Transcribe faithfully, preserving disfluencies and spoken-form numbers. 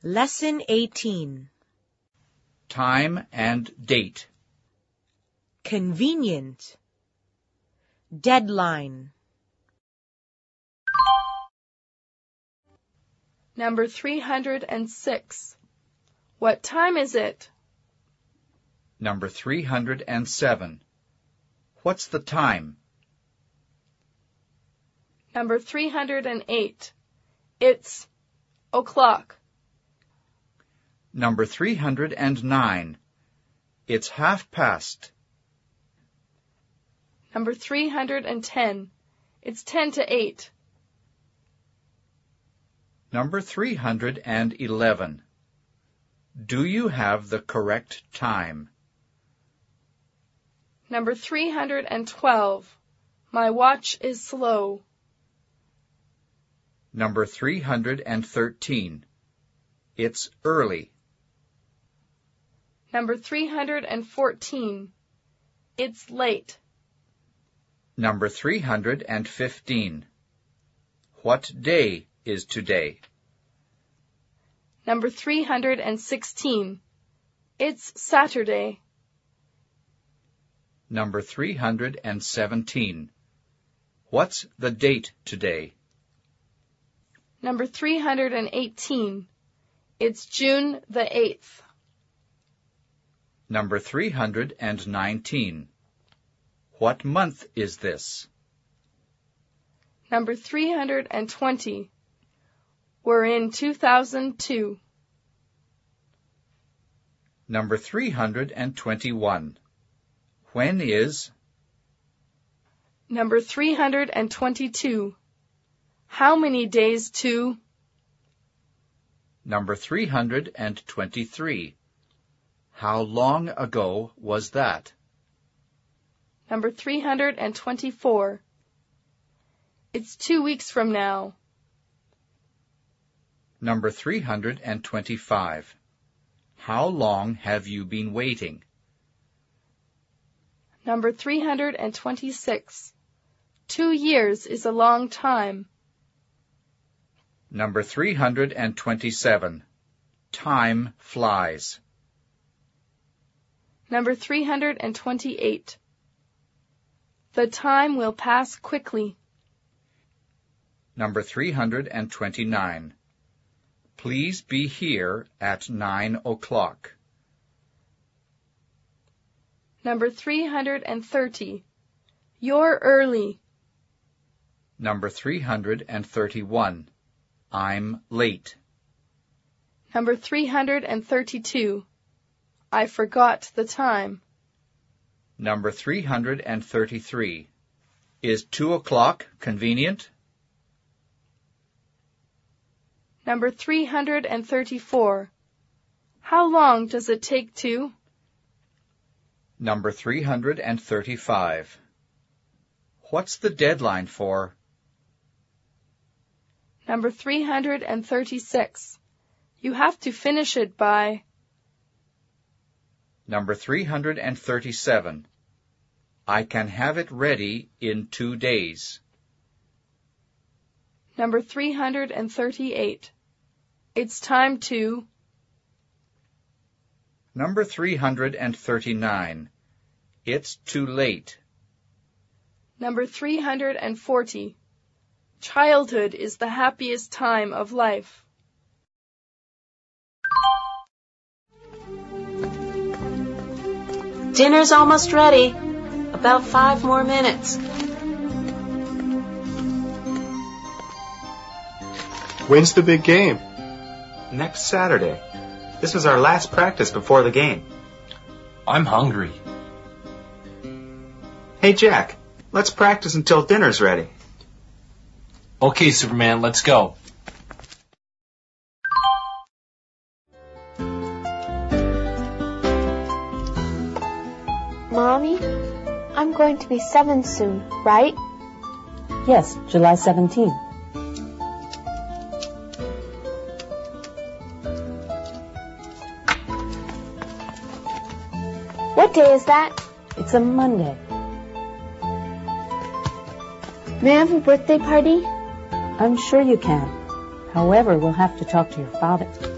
Lesson eighteen. Time and date. Convenient. Deadline. Number three hundred six. What time is it? Number three hundred seven. What's the time? Number three hundred eight. It's o'clock. Number three hundred nine. It's half past. Number three hundred ten. It's ten to eight. Number three hundred eleven. Do you have the correct time? Number three hundred twelve. My watch is slow. Number three hundred thirteen. It's early. Number three hundred fourteen. It's late. Number three hundred fifteen. What day is today? Number three hundred sixteen. It's Saturday. Number three hundred seventeen. What's the date today? Number three hundred eighteen. It's June the eighth. Number three hundred nineteen. What month is this? Number three hundred twenty. We're in two thousand two. Number three hundred twenty-one. When is? Number three hundred twenty-two. How many days to? Number three hundred twenty-three. How long ago was that? Number three hundred twenty-four. It's two weeks from now. Number three hundred twenty-five. How long have you been waiting? Number three hundred twenty-six. Two years is a long time. Number three hundred twenty-seven. Time flies. Number three hundred twenty-eight. The time will pass quickly. Number three hundred twenty-nine. Please be here at nine o'clock. Number three hundred thirty. You're early. Number three hundred thirty-one. I'm late. Number three hundred thirty-two. I forgot the time. Number three hundred thirty-three. Is two o'clock convenient? Number three hundred thirty-four. How long does it take to? Number three hundred thirty-five. What's the deadline for? Number three hundred thirty-six. You have to finish it by... Number three hundred thirty-seven. I can have it ready in two days. Number three hundred thirty-eight. It's time to... Number three hundred thirty-nine. It's too late. Number three hundred forty. Childhood is the happiest time of life. Dinner's almost ready. About five more minutes. When's the big game? Next Saturday. This was our last practice before the game. I'm hungry. Hey, Jack, let's practice until dinner's ready. Okay, Superman, let's go. Mommy, I'm going to be seven soon, right? Yes, July seventeenth. What day is that? It's a Monday. May I have a birthday party? I'm sure you can. However, we'll have to talk to your father.